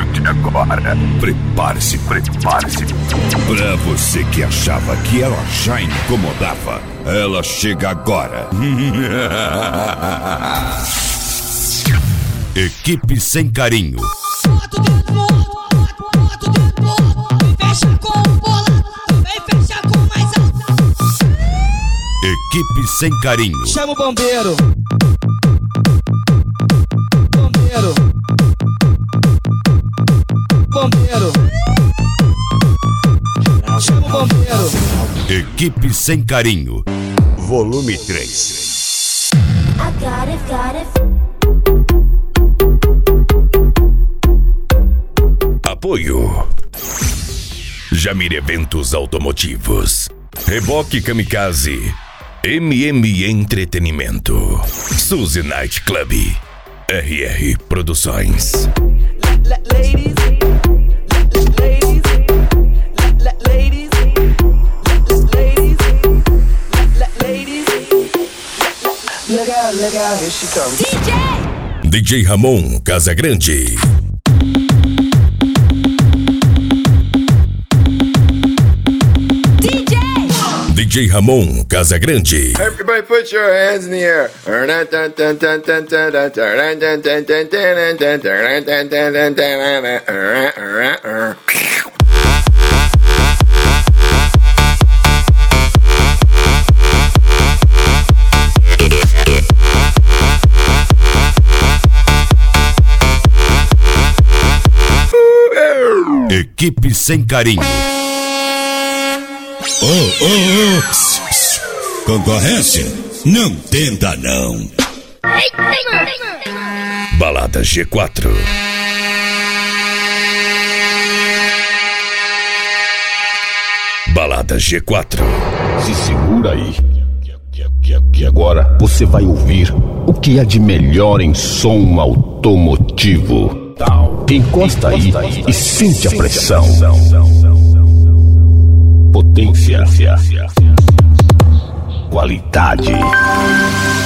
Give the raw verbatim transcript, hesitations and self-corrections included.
de agora. Prepare-se, prepare-se. Pra você que achava que ela já incomodava, ela chega agora. Equipe Sem Carinho. Equipe Sem Carinho. Chama o bombeiro. Bombeiro. Bombeiro. Chama o bombeiro. Equipe Sem Carinho. Volume três. I got it, got it. Apoio Jamir Eventos Automotivos, Reboque Kamikaze, M M Entretenimento, Suzy Night Club, R R Produções. Ladies, ladies, ladies, ladies, look out, look out, here she comes. D J! D J Ramon Casagrande. D J Ramon Casagrande. Everybody put your hands in the air. Equipe Sem Carinho. Oh, oh, oh. Pss, pss. Concorrência? Não tenta não. Balada G quatro. Balada G quatro. Se segura aí, que, que, que agora você vai ouvir o que há de melhor em som automotivo. Encosta aí e sente a pressão. Potência, qualidade.